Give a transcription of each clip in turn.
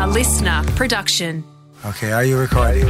listener production. Okay, are you recording?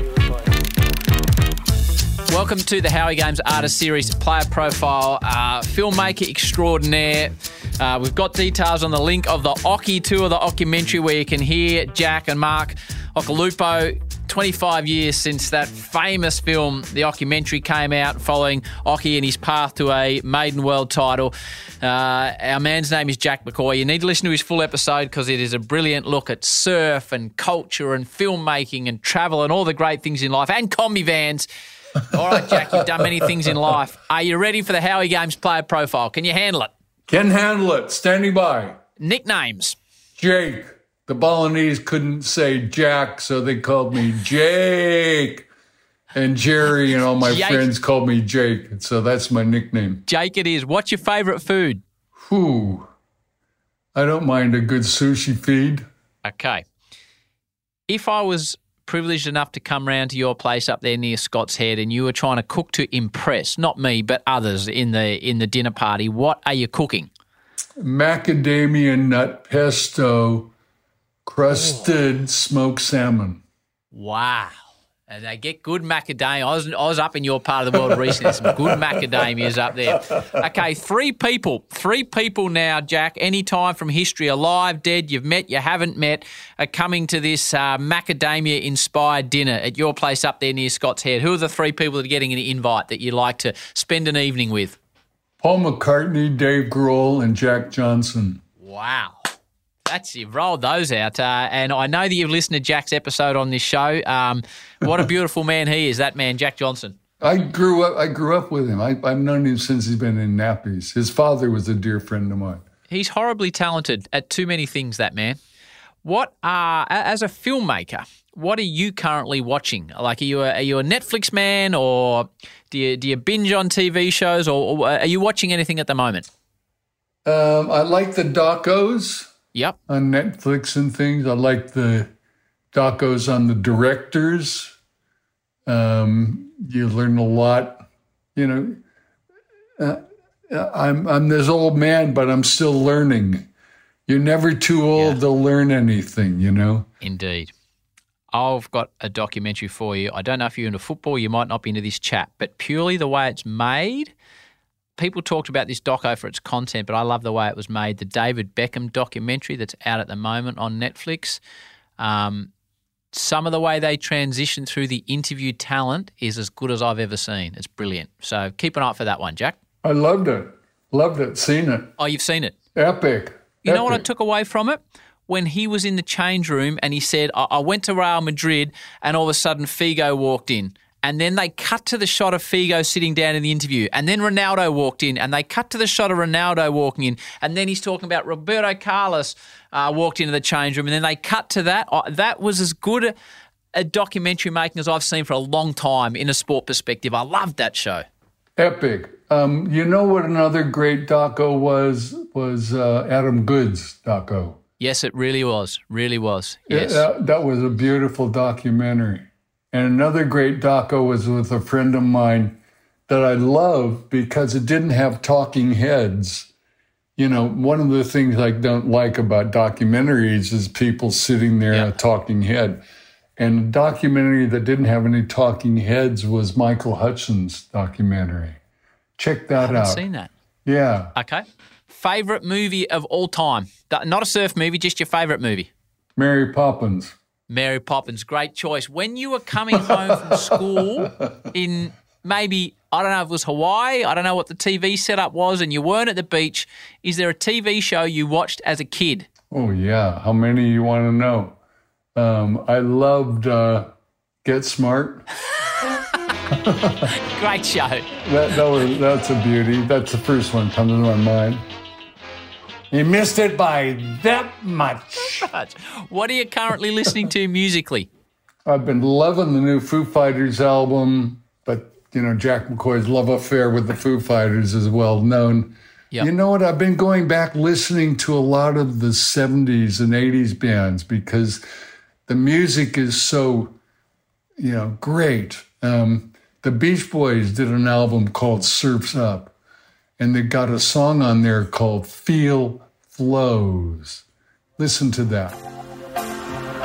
Welcome to the Howie Games Artist Series Player Profile. Filmmaker extraordinaire. We've got details on the link of the Oki tour, the documentary, where you can hear Jack and Mark Occhilupo. 25 years since that famous film, the documentary, came out following Oki and his path to a maiden world title. Our man's name is Jack McCoy. You need to listen to his full episode because it is a brilliant look at surf and culture and filmmaking and travel and all the great things in life and combi vans. All right, Jack, you've done many things in life. Are you ready for the Howie Games Player Profile? Can you handle it? Can handle it. Standing by. Nicknames. Jake. The Balinese couldn't say Jack, so they called me Jake. And Jerry and all my friends called me Jake. So that's my nickname. Jake it is. What's your favourite food? I don't mind a good sushi feed. Okay. If I was privileged enough to come round to your place up there near Scott's Head and you were trying to cook to impress, not me, but others in the dinner party, what are you cooking? Macadamia nut pesto, crusted smoked salmon. Wow. And they get good macadamia. I was up in your part of the world recently. Some good macadamias up there. Okay, three people now, Jack, any time from history, alive, dead, you've met, you haven't met, are coming to this macadamia-inspired dinner at your place up there near Scott's Head. Who are the three people that are getting an invite that you'd like to spend an evening with? Paul McCartney, Dave Grohl, and Jack Johnson. Wow. You've rolled those out. And I know that you've listened to Jack's episode on this show. What a beautiful man he is, that man, Jack Johnson. I grew up with him. I've known him since he's been in nappies. His father was a dear friend of mine. He's horribly talented at too many things, that man. As a filmmaker, what are you currently watching? Like, are you a Netflix man, or do you binge on TV shows, or are you watching anything at the moment? I like the docos. Yep. On Netflix and things. I like the docos on the directors. You learn a lot. You know, I'm this old man, but I'm still learning. You're never too old to learn anything, you know? Indeed. I've got a documentary for you. I don't know if you're into football. You might not be into this chat, but purely the way it's made. People talked about this doco for its content, but I love the way it was made. The David Beckham documentary that's out at the moment on Netflix. Some of the way they transition through the interview talent is as good as I've ever seen. It's brilliant. So keep an eye out for that one, Jack. I loved it. Seen it. Oh, you've seen it? Epic. You know what I took away from it? When he was in the change room and he said, I went to Real Madrid and all of a sudden Figo walked in. And then they cut to the shot of Figo sitting down in the interview. And then Ronaldo walked in. And they cut to the shot of Ronaldo walking in. And then he's talking about Roberto Carlos walked into the change room. And then they cut to that. That was as good a documentary making as I've seen for a long time in a sport perspective. I loved that show. Epic. You know what another great doco was Adam Goode's doco. Yes, it really was. Really was. Yes. That was a beautiful documentary. And another great doco was with a friend of mine that I love because it didn't have talking heads. You know, one of the things I don't like about documentaries is people sitting there, a talking head. And a documentary that didn't have any talking heads was Michael Hudson's documentary. Check that out. I haven't seen that. Yeah. Okay. Favorite movie of all time? Not a surf movie, just your favorite movie. Mary Poppins. Mary Poppins, great choice. When you were coming home from school in maybe, I don't know if it was Hawaii, I don't know what the TV setup was, and you weren't at the beach, is there a TV show you watched as a kid? Oh, yeah. How many you want to know? I loved Get Smart. Great show. That's a beauty. That's the first one that comes to my mind. You missed it by that much. What are you currently listening to musically? I've been loving the new Foo Fighters album, but, you know, Jack McCoy's love affair with the Foo Fighters is well known. Yep. You know what? I've been going back listening to a lot of the 70s and 80s bands because the music is so, you know, great. The Beach Boys did an album called Surf's Up, and they got a song on there called Feel Flows. Listen to that.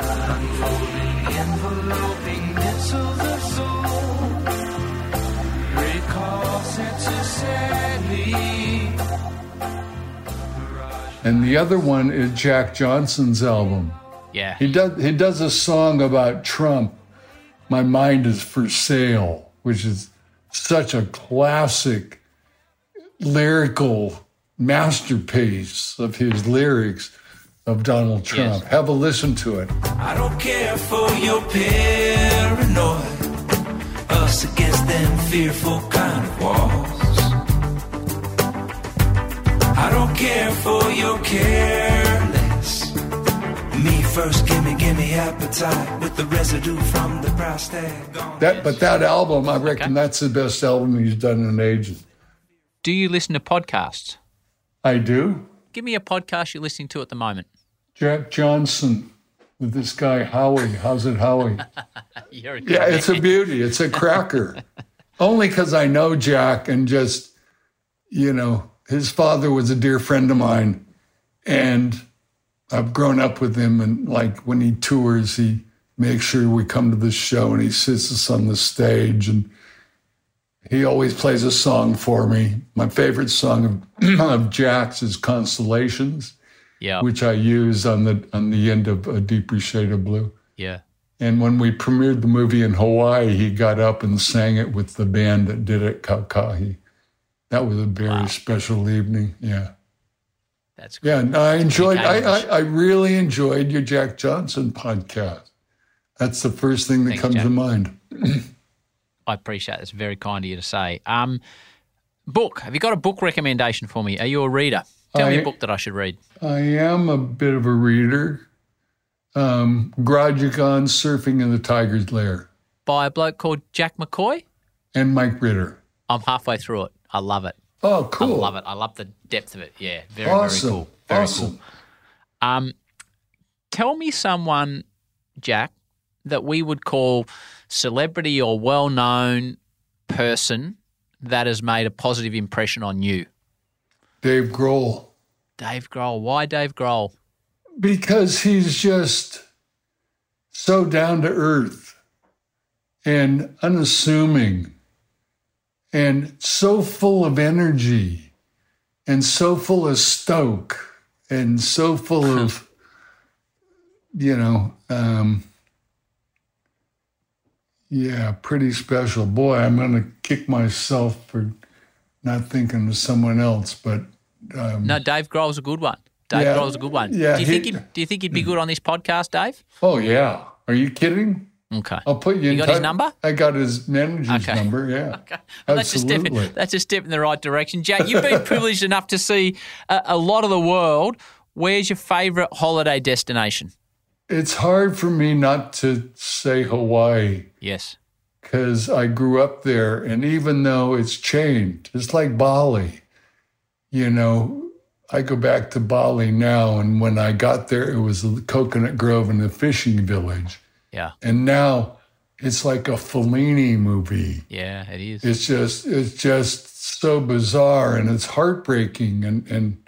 And the other one is Jack Johnson's album. Yeah. He does a song about Trump, My Mind is for Sale, which is such a classic lyrical masterpiece of his lyrics of Donald Trump. Yes. Have a listen to it. I don't care for your paranoia, us against them fearful kind of walls. I don't care for your careless. Me first, gimme appetite with the residue from the price tag gone. But that album, I reckon that's the best album he's done in ages. Do you listen to podcasts? I do. Give me a podcast you're listening to at the moment. Jack Johnson with this guy Howie. How's it, Howie? Yeah, it's a beauty. It's a cracker. Only because I know Jack and just, his father was a dear friend of mine, and I've grown up with him. And like when he tours, he makes sure we come to the show and he sits us on the stage, and he always plays a song for me. My favorite song of Jack's is Constellations, which I use on the end of A Deeper Shade of Blue. Yeah. And when we premiered the movie in Hawaii, he got up and sang it with the band that did it, Kaukahi. That was a very special evening. Yeah. That's great. Yeah, I really enjoyed your Jack Johnson podcast. That's the first thing that comes to mind. I appreciate it. It's very kind of you to say. Book. Have you got a book recommendation for me? Are you a reader? Tell me a book that I should read. I am a bit of a reader. Grajigan, Surfing in the Tiger's Lair. By a bloke called Jack McCoy? And Mike Ritter. I'm halfway through it. I love it. Oh, cool. I love it. I love the depth of it. Yeah, very cool. Very cool. Tell me someone, Jack, that we would call celebrity or well-known person that has made a positive impression on you. Dave Grohl. Dave Grohl. Why Dave Grohl? Because he's just so down to earth and unassuming and so full of energy and so full of stoke and so full of, pretty special. Boy, I'm going to kick myself for not thinking of someone else, but... no, Dave Grohl's a good one. Dave Grohl's a good one. Yeah, do you think he'd be good on this podcast, Dave? Oh, yeah. Are you kidding? Okay. I'll put you in got his number? I got his manager's number, yeah. Okay. Well, absolutely. That's a step in the right direction. Jack, you've been privileged enough to see a lot of the world. Where's your favourite holiday destination? It's hard for me not to say Hawaii. Yes. Because I grew up there, and even though it's changed, it's like Bali. I go back to Bali now, and when I got there, it was the coconut grove and the fishing village. Yeah. And now it's like a Fellini movie. Yeah, it is. It's just so bizarre, and it's heartbreaking. And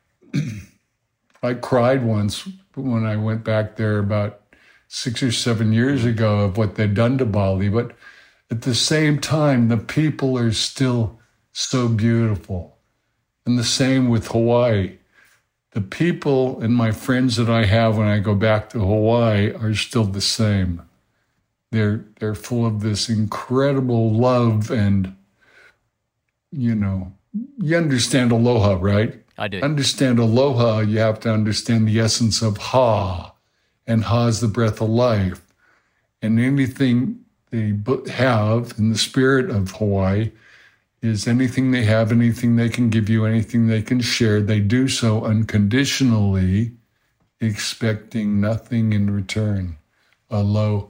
I cried once when I went back there about 6 or 7 years ago of what they'd done to Bali. But at the same time, the people are still so beautiful. And the same with Hawaii. The people and my friends that I have when I go back to Hawaii are still the same. They're full of this incredible love and, you understand aloha, right? I do. Understand aloha, you have to understand the essence of ha. And ha is the breath of life. And anything they have in the spirit of Hawaii is anything they have, anything they can give you, anything they can share. They do so unconditionally, expecting nothing in return. Aloha.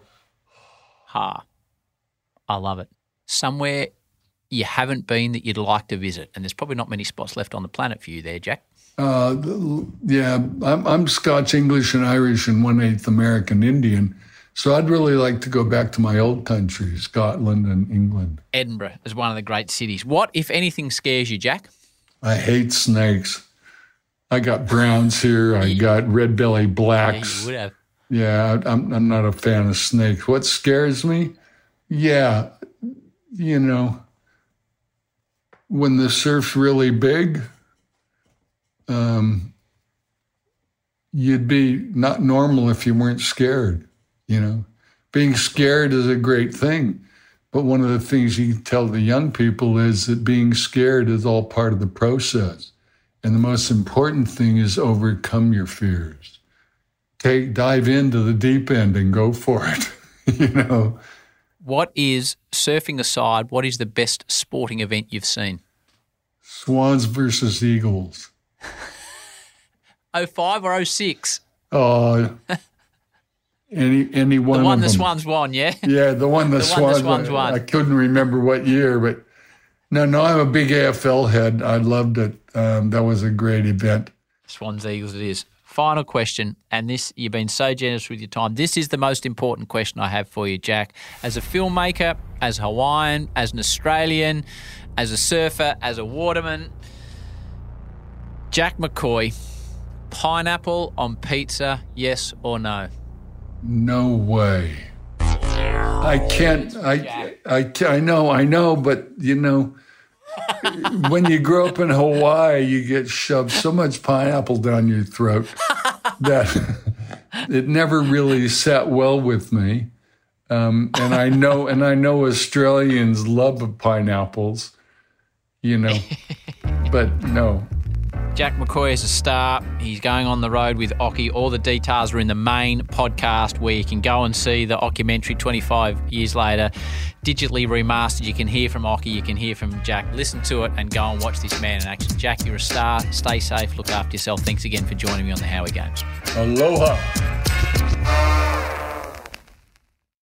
I love it. Somewhere you haven't been that you'd like to visit, and there's probably not many spots left on the planet for you there, Jack. I'm Scotch, English, and Irish, and 1/8 American Indian. So I'd really like to go back to my old country, Scotland and England. Edinburgh is one of the great cities. What, if anything, scares you, Jack? I hate snakes. I got browns here. I got red belly blacks. Yeah, you would have. Yeah, I'm not a fan of snakes. What scares me? Yeah, when the surf's really big, you'd be not normal if you weren't scared, Being scared is a great thing. But one of the things you can tell the young people is that being scared is all part of the process. And the most important thing is overcome your fears. Dive into the deep end and go for it, What is, surfing aside, what is the best sporting event you've seen? Swans versus Eagles. 05 or 06? Oh, any one of them. The one the Swans won, yeah? Yeah, the one the Swans won. I couldn't remember what year, but no, I'm a big AFL head. I loved it. That was a great event. Swans Eagles it is. Final question, and this, you've been so generous with your time. This is the most important question I have for you, Jack. As a filmmaker, as a Hawaiian, as an Australian, as a surfer, as a waterman, Jack McCoy, pineapple on pizza, yes or no? No way. I can't. I know, but when you grow up in Hawaii, you get shoved so much pineapple down your throat that it never really sat well with me. And I know Australians love pineapples, but no. Jack McCoy is a star. He's going on the road with Occy. All the details are in the main podcast where you can go and see the documentary 25 years later, digitally remastered. You can hear from Occy, you can hear from Jack. Listen to it and go and watch this man in action. Jack, you're a star. Stay safe. Look after yourself. Thanks again for joining me on the Howie Games. Aloha.